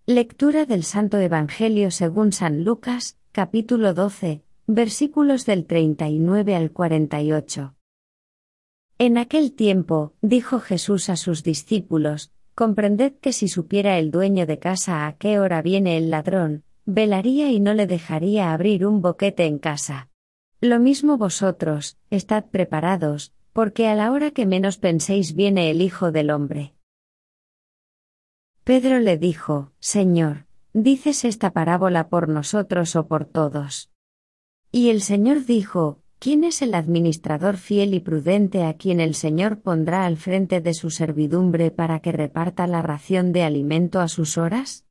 Lectura del Santo Evangelio según San Lucas, capítulo 12, versículos del 39 al 48. En aquel tiempo, dijo Jesús a sus discípulos: comprended que si supiera el dueño de casa a qué hora viene el ladrón, velaría y no le dejaría abrir un boquete en casa. Lo mismo vosotros, estad preparados, porque a la hora que menos penséis viene el Hijo del Hombre. Pedro le dijo: Señor, ¿dices esta parábola por nosotros o por todos? Y el Señor dijo: ¿quién es el administrador fiel y prudente a quien el Señor pondrá al frente de su servidumbre para que reparta la ración de alimento a sus horas?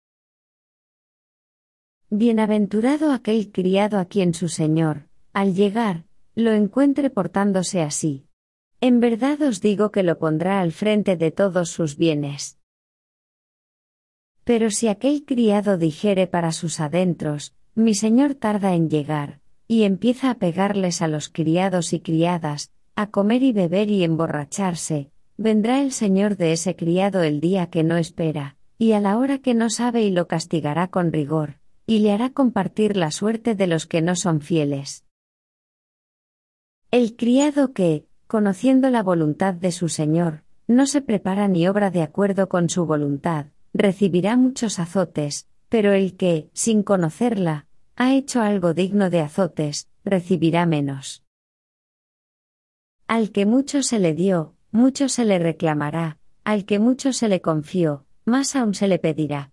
Bienaventurado aquel criado a quien su Señor, al llegar, lo encuentre portándose así. En verdad os digo que lo pondrá al frente de todos sus bienes. Pero si aquel criado dijere para sus adentros: mi señor tarda en llegar, y empieza a pegarles a los criados y criadas, a comer y beber y emborracharse, vendrá el señor de ese criado el día que no espera, y a la hora que no sabe, y lo castigará con rigor, y le hará compartir la suerte de los que no son fieles. El criado que, conociendo la voluntad de su señor, no se prepara ni obra de acuerdo con su voluntad, recibirá muchos azotes, pero el que, sin conocerla, ha hecho algo digno de azotes, recibirá menos. Al que mucho se le dio, mucho se le reclamará; al que mucho se le confió, más aún se le pedirá.